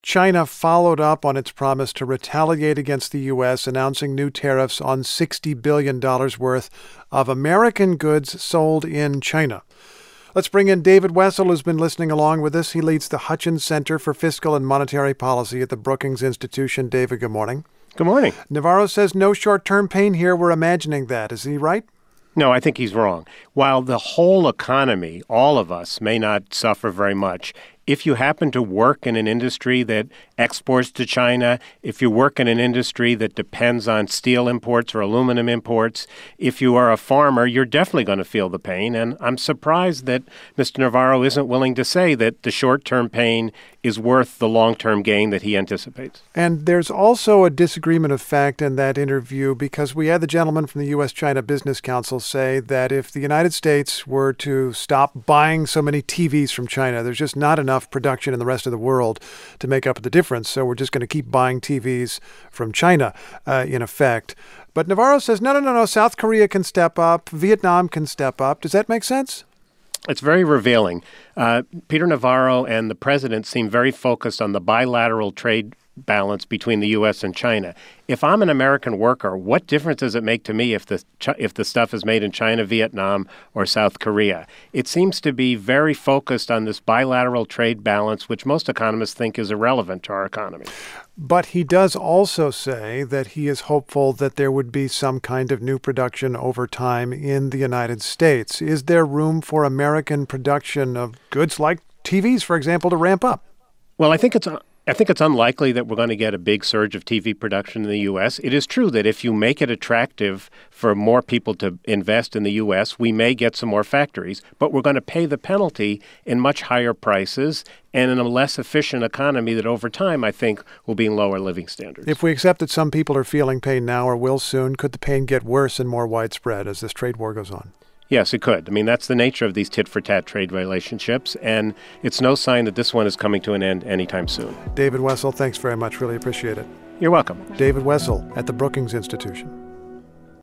China followed up on its promise to retaliate against the U.S., announcing new tariffs on $60 billion worth of American goods sold in China. Let's bring in David Wessel, who's been listening along with us. He leads the Hutchins Center for Fiscal and Monetary Policy at the Brookings Institution. David, good morning. Good morning. Navarro says no short-term pain here. We're imagining that. Is he right? No, I think he's wrong. While the whole economy, all of us, may not suffer very much, if you happen to work in an industry that exports to China, if you work in an industry that depends on steel imports or aluminum imports, if you are a farmer, you're definitely going to feel the pain. And I'm surprised that Mr. Navarro isn't willing to say that the short-term pain is worth the long-term gain that he anticipates. And there's also a disagreement of fact in that interview, because we had the gentleman from the U.S.-China Business Council say that if the United States were to stop buying so many TVs from China, there's just not enough production in the rest of the world to make up the difference. So we're just going to keep buying TVs from China, in effect. But Navarro says, no. South Korea can step up. Vietnam can step up. Does that make sense? It's very revealing. Peter Navarro and the president seem very focused on the bilateral trade balance between the U.S. and China. If I'm an American worker, what difference does it make to me if the stuff is made in China, Vietnam, or South Korea? It seems to be very focused on this bilateral trade balance, which most economists think is irrelevant to our economy. But he does also say that he is hopeful that there would be some kind of new production over time in the United States. Is there room for American production of goods like TVs, for example, to ramp up? Well, I think it's unlikely that we're going to get a big surge of TV production in the U.S. It is true that if you make it attractive for more people to invest in the U.S., we may get some more factories, but we're going to pay the penalty in much higher prices and in a less efficient economy that over time, I think, will be in lower living standards. If we accept that some people are feeling pain now or will soon, could the pain get worse and more widespread as this trade war goes on? Yes, it could. I mean, that's the nature of these tit-for-tat trade relationships, and it's no sign that this one is coming to an end anytime soon. David Wessel, thanks very much. Really appreciate it. You're welcome. David Wessel at the Brookings Institution.